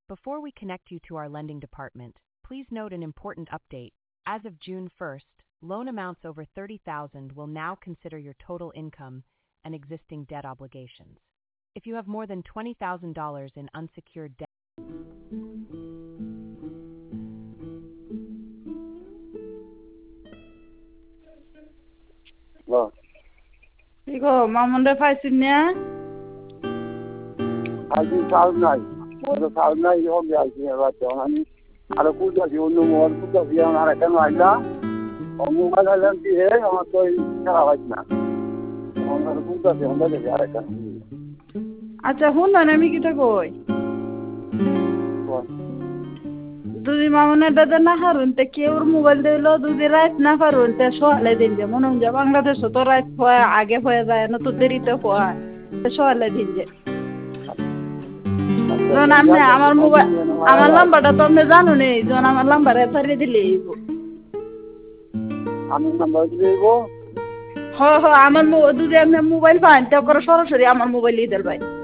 Before we connect you to our lending department, please note an important update. As of June 1st, loan amounts over $30,000 will now consider your total income and existing debt obligations. If you have more than $20,000 in unsecured debt, Vâng, কি গো মামুনরে পাইছিস না? aji saud nai. Wala saud nai yo bi aji ba chonani. Ala kuda si unu mo kuda si ang ara kan wala. O mo mala lang ti he, o to kara wajna. O ara kuda si onda de ara kan. আচ্ছা শুন না আমি কিটা কই দুদি মামুনের দাদা না হারুন তে কেউর মোবাইল দিল দুদি রাত না পারুন তে সকালে দিন যে মনে হয় বাংলাদেশ তো রাত হয় আগে হয়ে যায় না তো দেরিতে হয় তে সকালে দিন যে যখন আপনি আমার মোবাইল আমার নাম্বারটা তো আপনি জানো নি যখন আমার নাম্বারে ছাড়িয়ে দিলে আমি নাম্বার দিবো হ হ আমার দুদি আপনি মোবাইল পান তে করে সরাসরি আমার মোবাইলই দেল ভাই